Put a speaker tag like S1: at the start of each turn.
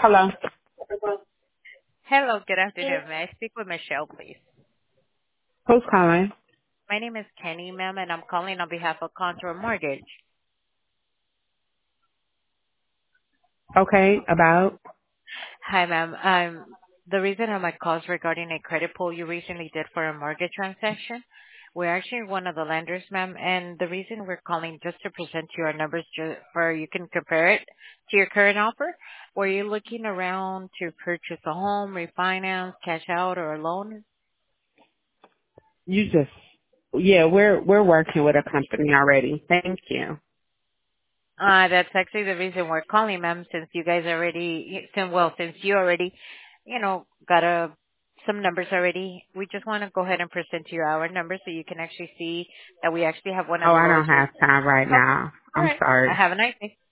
S1: Hello.
S2: Hello, good afternoon. May I speak with Michelle, please?
S1: Who's calling?
S2: My name is Kenny, ma'am, and I'm calling on behalf of Contour Mortgage.
S1: Okay, about?
S2: Hi, ma'am. The reason of my call is regarding a credit pull you recently did for a mortgage transaction. We're actually one of the lenders, ma'am, and the reason we're calling just to present you our numbers for you can compare it to your current offer. Were you looking around to purchase a home, refinance, cash out, or a loan?
S1: You just, yeah, we're working with a company already. Thank you.
S2: That's actually the reason we're calling, ma'am, since you guys already, since you already, got some numbers already. We just want to go ahead and present you our numbers so you can actually see that we actually have one
S1: Oh,
S2: of the
S1: I don't
S2: lowest rates.
S1: have time right
S2: Okay.
S1: now.
S2: All
S1: I'm
S2: right.
S1: sorry.
S2: Have a nice day.